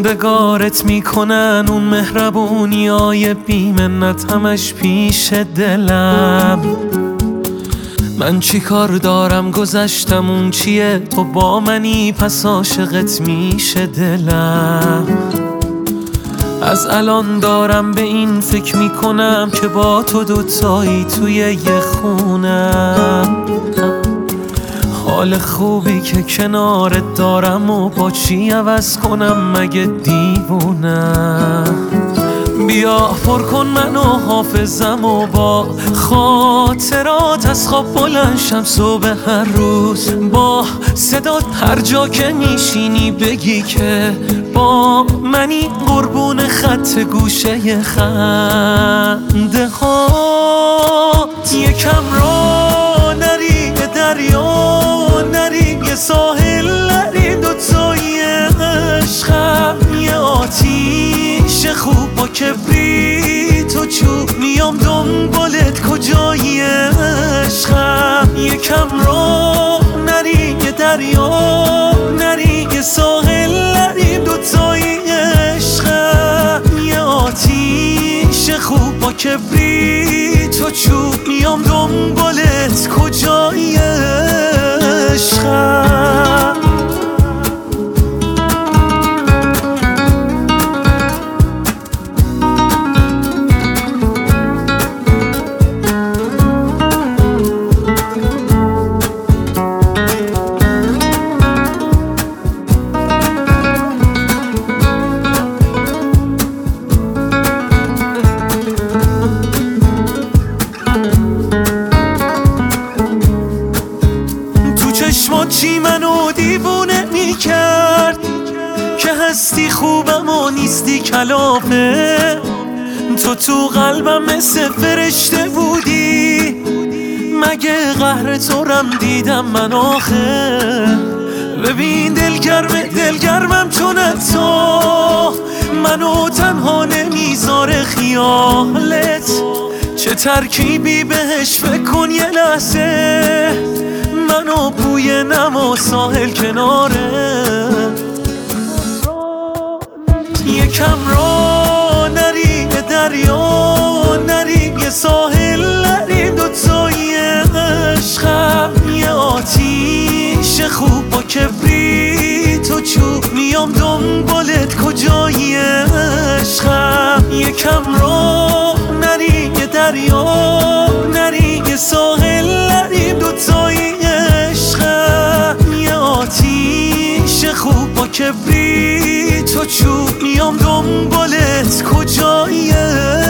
موندگارت میکنن اون مهربونیای بیمنت همش پیش دلم. من چی کار دارم گذشتم اون چیه، تو با منی پس عاشقت میشه دلم. از الان دارم به این فکر میکنم که با تو دوتایی توی یه خونم. حال خوبی که کنارت دارم و با چی عوض کنم مگه دیوونم. بیا پر کن منو حافظم و با خاطرات از خواب بلند شم صبح هر روز. با صدات هر جا که میشینی بگی که با منی، قربون خط گوشه خنده هات. یکم را نری دریا نری، یه ساحل نری، دوتایی عشقم یه آتیش خوب با کبریت و چوب. میام دنبالت کجایی عشقم. یکم را نری یه دریا نری، یه ساحل نری، دوتایی عشقم یه آتیش خوب با کبریت و چوب. میام دنبالت کجایی عشقم. چی منو دیوونه میکرد که هستی خوبم و نیستی کلافه. تو قلبم مثل فرشته بودی، مگه قهر تو رم دیدم من آخه. ببین دلگرمم چون تو منو تنها نمیذاره خیالت. چه ترکیبی بهش فکر کن یه لحظه، منو بوی نم و ساحل کناره. یکم را نری دریا نری، یه ساحل نری، دوتایی عشقم یه آتیش خوب با کبریت و چوب. میام دنبالت کجایی عشقم. یکم را نری یه دریا نری، یه ساحل نری، دوتایی آتیش خوب با کبریت و چوب. میام دنبالت کجایی